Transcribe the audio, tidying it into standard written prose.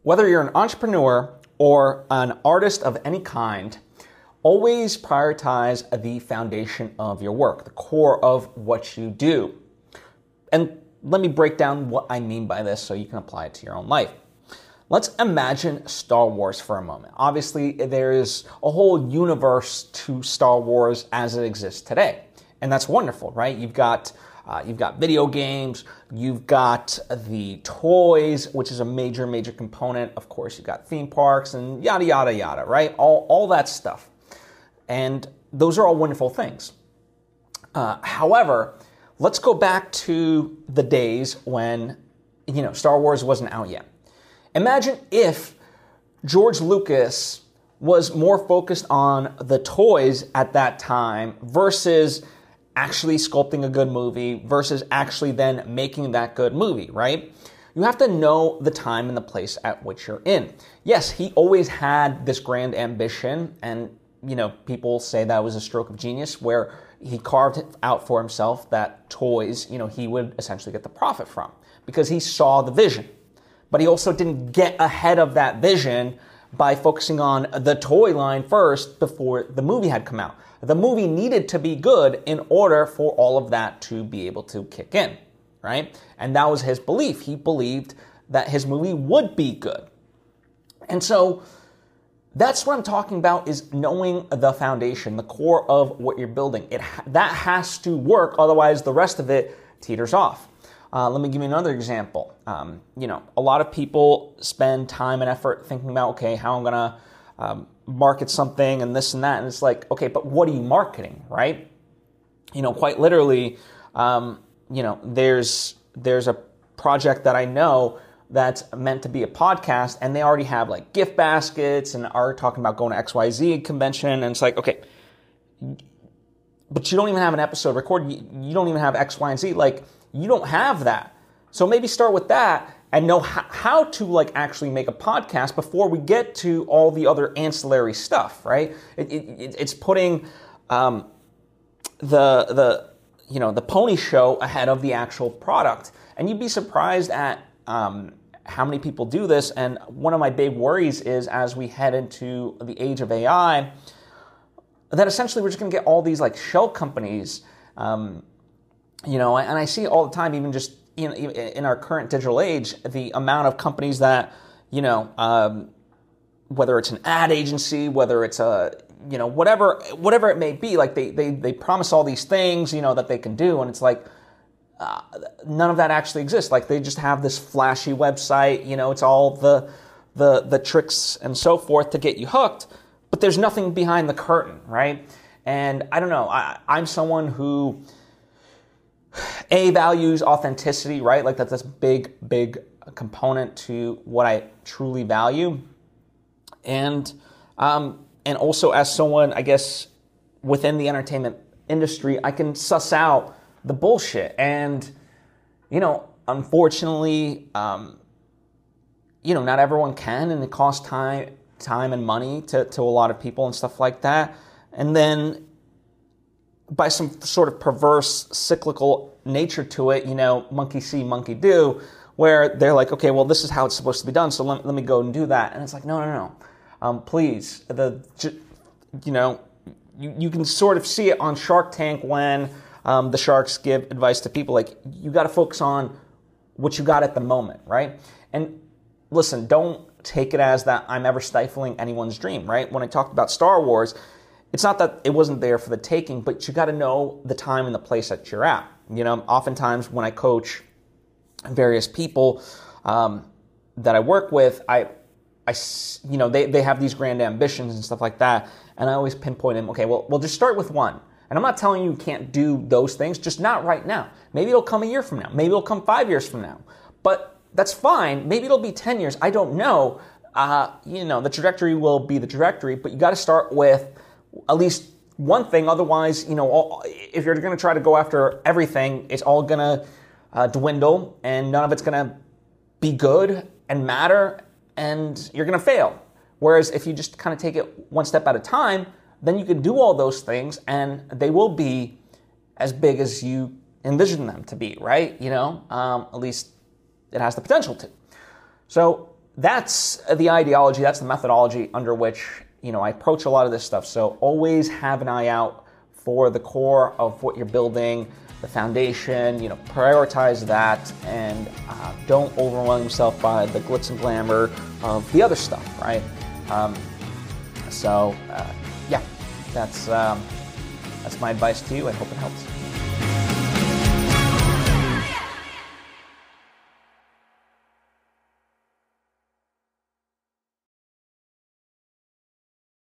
Whether you're an entrepreneur or an artist of any kind, always prioritize the foundation of your work, the core of what you do. And let me break down what I mean by this so you can apply it to your own life. Let's imagine Star Wars for a moment. Obviously, there is a whole universe to Star Wars as it exists today. And that's wonderful, right? You've got video games, you've got the toys, which is a major component. Of course, you've got theme parks and yada, yada, yada, right? All that stuff. And those are all wonderful things. However, let's go back to the days when, Star Wars wasn't out yet. Imagine if George Lucas was more focused on the toys at that time versus actually sculpting a good movie versus actually then making that good movie, right? You have to know the time and the place at which you're in. Yes, he always had this grand ambition, and people say that was a stroke of genius where he carved out for himself that toys, he would essentially get the profit from because he saw the vision. But he also didn't get ahead of that vision by focusing on the toy line first before the movie had come out. The movie needed to be good in order for all of that to be able to kick in, right? And that was his belief. He believed that his movie would be good. And so that's what I'm talking about, is knowing the foundation, the core of what you're building. That has to work, otherwise the rest of it teeters off. Let me give you another example. A lot of people spend time and effort thinking about, okay, how I'm going to market something and this and that. And it's like, okay, but what are you marketing, right? Quite literally, there's a project that I know that's meant to be a podcast, and they already have like gift baskets and are talking about going to XYZ convention. And it's like, okay, but you don't even have an episode recorded. You don't even have X, Y, and Z. Like, you don't have that. So maybe start with that and know how to actually make a podcast before we get to all the other ancillary stuff, right? It's putting the pony show ahead of the actual product. And you'd be surprised at how many people do this. And one of my big worries is, as we head into the age of AI, that essentially we're just going to get all these shell companies, and I see all the time, even just in our current digital age, the amount of companies that, whether it's an ad agency, whether it's a, whatever it may be, they promise all these things, that they can do. And it's like, none of that actually exists. They just have this flashy website, it's all the tricks and so forth to get you hooked, but there's nothing behind the curtain, right? And I don't know, I'm someone who values authenticity, right? That's a big component to what I truly value. And also, as someone, I guess, within the entertainment industry, I can suss out the bullshit. And, unfortunately, not everyone can, and it costs time and money to a lot of people and stuff like that. And then by some sort of perverse cyclical nature to it, monkey see, monkey do, where they're like, okay, well, this is how it's supposed to be done, so let me go and do that. And it's like, no. Please, you can sort of see it on Shark Tank when the sharks give advice to people, you got to focus on what you got at the moment, right? And listen, don't take it as that I'm ever stifling anyone's dream, right? When I talked about Star Wars, it's not that it wasn't there for the taking, but you got to know the time and the place that you're at. Oftentimes when I coach various people that I work with, they have these grand ambitions and stuff like that, and I always pinpoint them. Okay, well, just start with one. And I'm not telling you can't do those things, just not right now. Maybe it'll come a year from now. Maybe it'll come 5 years from now. But that's fine. Maybe it'll be 10 years. I don't know. The trajectory will be the trajectory, but you got to start with at least one thing. Otherwise, if you're going to try to go after everything, it's all going to dwindle, and none of it's going to be good and matter, and you're going to fail. Whereas if you just kind of take it one step at a time, then you can do all those things, and they will be as big as you envision them to be, right? At least it has the potential to. So that's the ideology, that's the methodology under which, I approach a lot of this stuff. So always have an eye out for the core of what you're building, the foundation, prioritize that, and don't overwhelm yourself by the glitz and glamour of the other stuff, right? Yeah, that's my advice to you. I hope it helps.